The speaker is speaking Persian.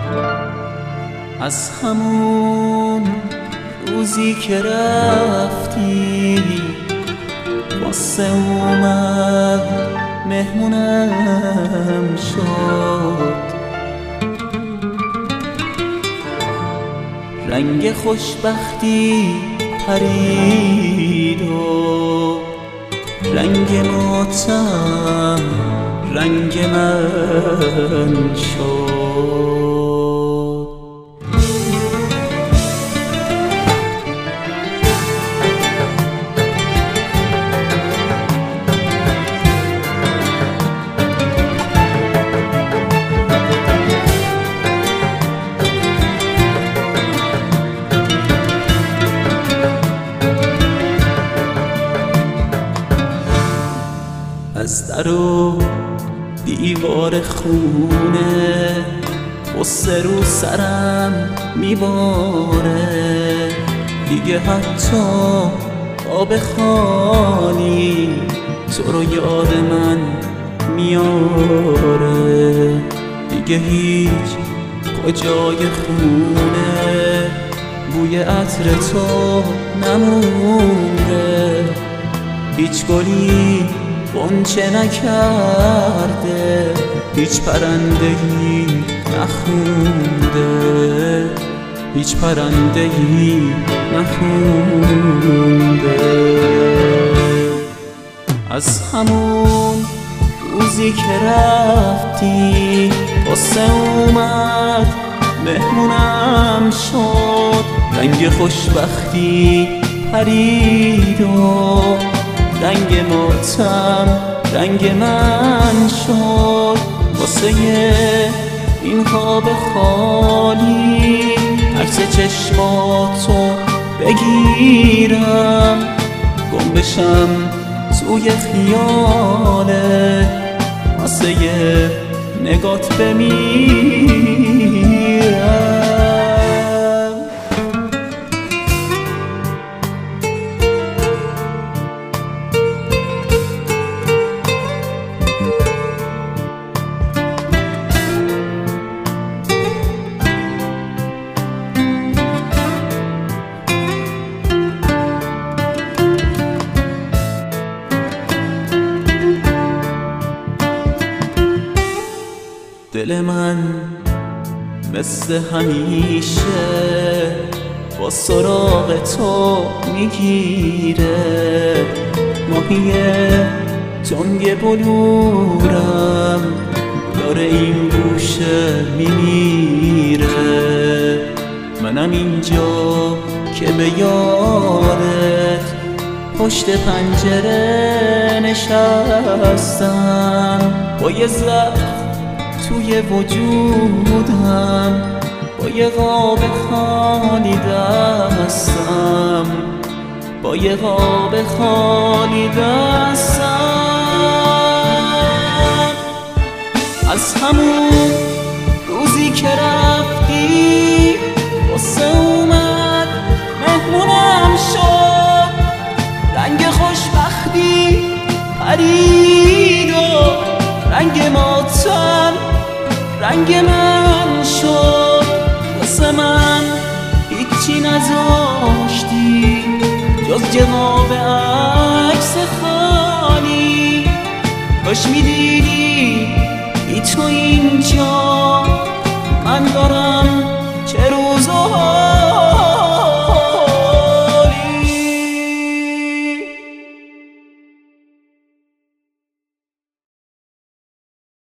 از همون روزی که رفتی واسه اومد مهمونم شد، رنگ خوشبختی پرید و رنگ ماتم رنگ من شد. از در و دیوار خونه غصه رو سرم میباره، دیگه حتی آب خالی تو رو یاد من میاره، دیگه هیچ کجای خونه بوی عطر تو نمونده، هیچ گلی غنچه نکرده، هیچ پرنده‌ای نخونده، هیچ پرنده‌ای نخونده. از همون روزی که رفتی واسه اومد مهمونم شد، رنگ خوشبختی پرید و رنگ ماتم رنگ من شد. واسه این خواب خالی عکس چشماتو بگیرم، گم بشم توی خیالت، واسه نگات بمیرم. دل من مثل همیشه با سراغ تو میگیره، ماهی تنگ بلورم داره این گوشه میمیره، منم اینجا که به یادت پشت پنجره نشستم، با یه زخم توی وجودم، با یه قاب خالی دستم، با یه قاب خالی دستم. از همون روزی که رفتی واسه اومد مهمونم شد، رنگ خوشبختی پرید و رنگ ماتم رنگ من شد. واسه من هیچی نذاشتی جز جواب عکس خالی، کاش میدیدی بی تو اینجا من دارم چه روزها